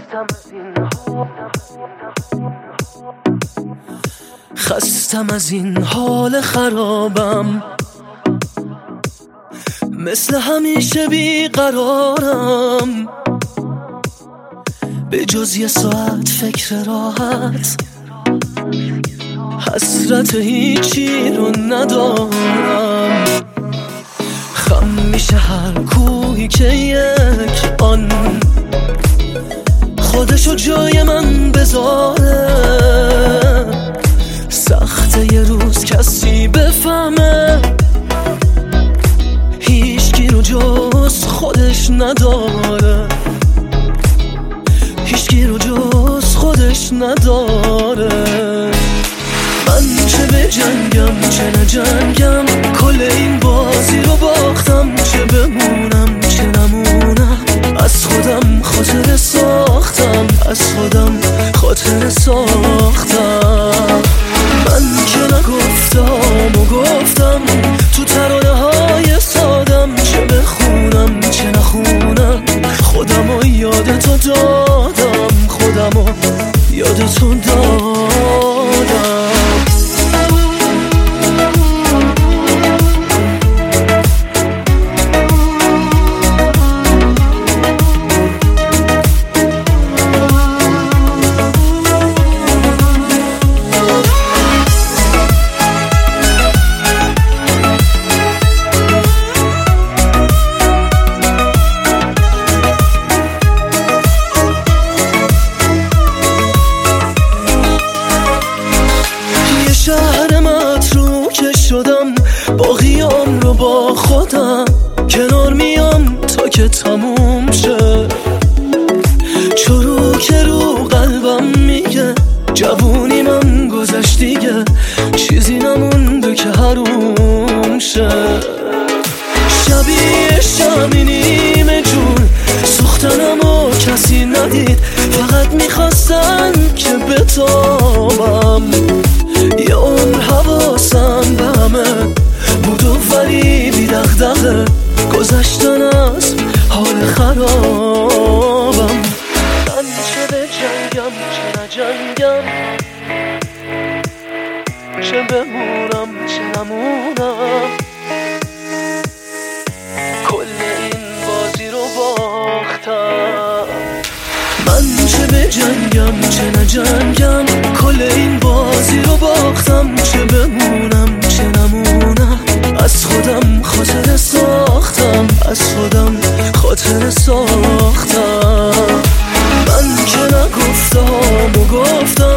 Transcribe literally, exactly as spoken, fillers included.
خستم از این حال خرابم، مثل همیشه بیقرارم، به جز یه ساعت فکر راحت، حسرت هیچی رو ندارم. خم میشه هر کوهی که یک آن خودشو جای من بذاره. سخته یه روز کسی بفهمه هیچکی رو جز خودش نداره، هیچکی رو جز خودش نداره. من چه به جنگم چه نجنگم، کل این بازی رو باختم. چه بمونم چه نمونم، از خودم خاطره ساختم، از خودم خاطره ساختم. من که نگفتم و گفتم تو ترانه های سادم، چه بخونم چه نخونم، خودم و یاد تو دادم، خودم و یاد تو دادم. شهر متروکه شدم، باقیام رو با خودم کنار میام تا که تموم شه. چروک رو قلبم میگه جوونی من گذشت دیگه، چیزی نمونده که حروم شه. شبیه شمی نیمه جون سوختنم و کسی ندید، فقط میخواستن که بتابم. یه عمر حواسم به همه بود و ولی بی دغدغه، گذشتن از حال خرابم. من چه به جنگم چه نجنگم، چه بمونم چه نمونم، کل این بازی رو باختم. من چه به جنگم چه نجنگم، کل این بازی رو باختم. چه بمونم چه نمونم، از خودم خاطره ساختم، از خودم خاطره ساختم. من که نگفتم و گفتم